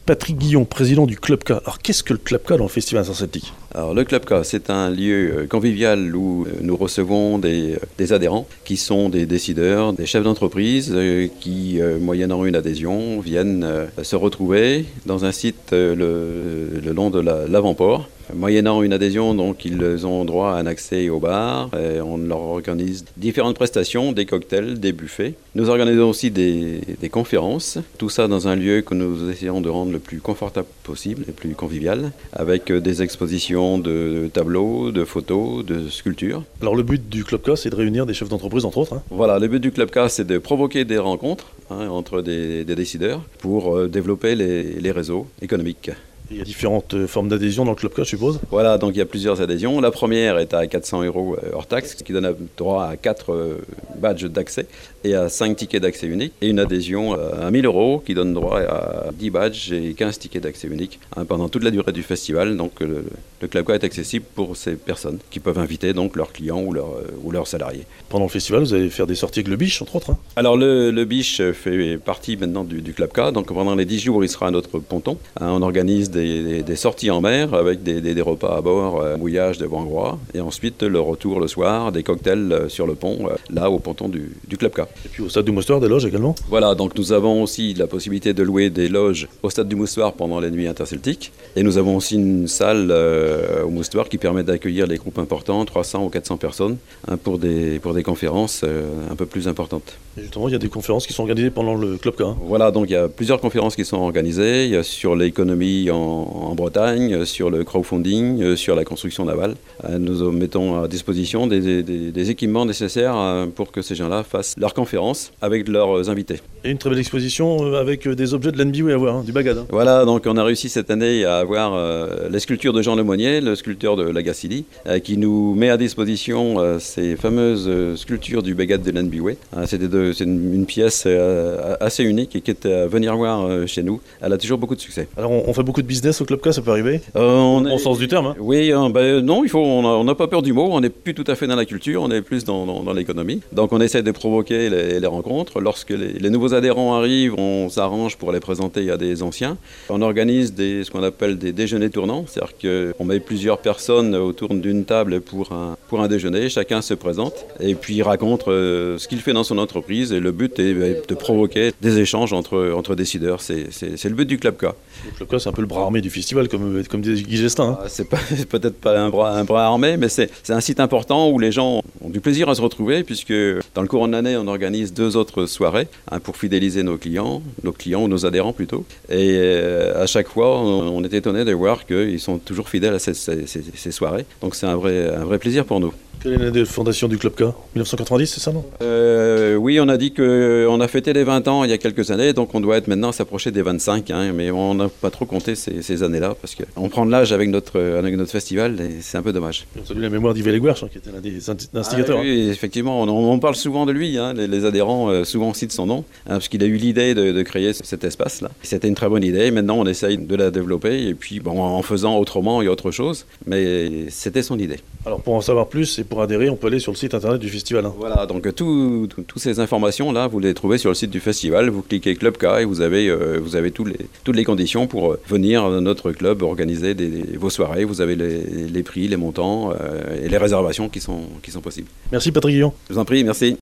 Patrick Guillon, président du Club K. Alors qu'est-ce que le Club K dans le Festival Interceltique ? Alors le Club K, c'est un lieu convivial où nous recevons des adhérents qui sont des décideurs, des chefs d'entreprise qui, moyennant une adhésion, viennent se retrouver dans un site le long de l'avant-port. Moyennant une adhésion, donc, ils ont droit à un accès au bar. Et on leur organise différentes prestations, des cocktails, des buffets. Nous organisons aussi des conférences. Tout ça dans un lieu que nous essayons de rendre le plus confortable possible, le plus convivial, avec des expositions de tableaux, de photos, de sculptures. Alors le but du Club K, c'est de réunir des chefs d'entreprise, entre autres. Voilà, le but du Club K, c'est de provoquer des rencontres entre des décideurs pour développer les réseaux économiques. Il y a différentes formes d'adhésion dans le Club K, je suppose. Voilà, donc il y a plusieurs adhésions. La première est à 400 € hors taxe, ce qui donne droit à 4 badges d'accès et à 5 tickets d'accès unique. Et une adhésion à 1000 € qui donne droit à 10 badges et 15 tickets d'accès unique pendant toute la durée du festival. Donc le Club K est accessible pour ces personnes qui peuvent inviter donc leurs clients ou leurs salariés. Pendant le festival, vous allez faire des sorties avec le Biche, entre autres. Alors le Biche fait partie maintenant du Club K. Donc pendant les 10 jours, il sera à notre ponton. On organise des sorties en mer avec des repas à bord, mouillage de Vangrois, et ensuite le retour le soir, des cocktails sur le pont, là au ponton du Club K. Et puis au Stade du Moustoir, des loges également. Voilà, donc nous avons aussi la possibilité de louer des loges au Stade du Moustoir pendant les nuits interceltiques, et nous avons aussi une salle au Moustoir qui permet d'accueillir les groupes importants, 300 ou 400 personnes, pour des conférences un peu plus importantes. Et justement, il y a des conférences qui sont organisées pendant le Club K. Voilà, donc il y a plusieurs conférences qui sont organisées. Il y a sur l'économie en Bretagne, sur le crowdfunding, sur la construction navale. Nous mettons à disposition des équipements nécessaires pour que ces gens-là fassent leurs conférences avec leurs invités. Et une très belle exposition avec des objets de l'NBW à voir, du bagad. Voilà, donc on a réussi cette année à avoir les sculptures de Jean Lemonnier, le sculpteur de la Gacilly, qui nous met à disposition ces fameuses sculptures du bagad de l'NBW. C'est une pièce assez unique et qui est à venir voir chez nous. Elle a toujours beaucoup de succès. Alors on fait beaucoup de business au Club K, ça peut arriver au sens du terme. Oui, non, on n'a pas peur du mot, on n'est plus tout à fait dans la culture, on est plus dans l'économie. Donc on essaie de provoquer les rencontres. Lorsque les nouveaux adhérents arrivent, on s'arrange pour les présenter à des anciens. On organise ce qu'on appelle des déjeuners tournants, c'est-à-dire qu'on met plusieurs personnes autour d'une table pour un déjeuner, chacun se présente et puis raconte ce qu'il fait dans son entreprise. Et le but est de provoquer des échanges entre décideurs. C'est le but du Club K. Le Club K, c'est un peu le bras armé du festival, comme disait Guy Gestin. C'est peut-être pas un bras armé, mais c'est un site important où les gens ont du plaisir à se retrouver, puisque dans le courant de l'année, on organise 2 autres soirées pour fidéliser nos clients ou nos adhérents plutôt. Et à chaque fois, on est étonné de voir qu'ils sont toujours fidèles à ces soirées. Donc c'est un vrai plaisir pour nous. Quelle est l'année de fondation du Club K ? 1990, c'est ça, non ? Oui, on a dit qu'on a fêté les 20 ans il y a quelques années, donc on doit maintenant s'approcher des 25, mais on n'a pas trop compté ces années-là, parce qu'on prend de l'âge avec notre festival, et c'est un peu dommage. On salue la mémoire d'Yves Léguerche, qui était l'un des instigateurs. Oui, effectivement, on parle souvent de lui, les adhérents souvent citent son nom, parce qu'il a eu l'idée de créer cet espace-là. C'était une très bonne idée, maintenant on essaye de la développer, et puis en faisant autrement et autre chose, mais c'était son idée. Alors pour en savoir plus et pour adhérer, on peut aller sur le site internet du festival. Voilà, donc toutes ces informations-là, vous les trouvez sur le site du festival. Vous cliquez Club K et vous avez toutes les conditions pour venir dans notre club, organiser vos soirées. Vous avez les prix, les montants et les réservations qui sont possibles. Merci Patrick Guillon. Je vous en prie, merci.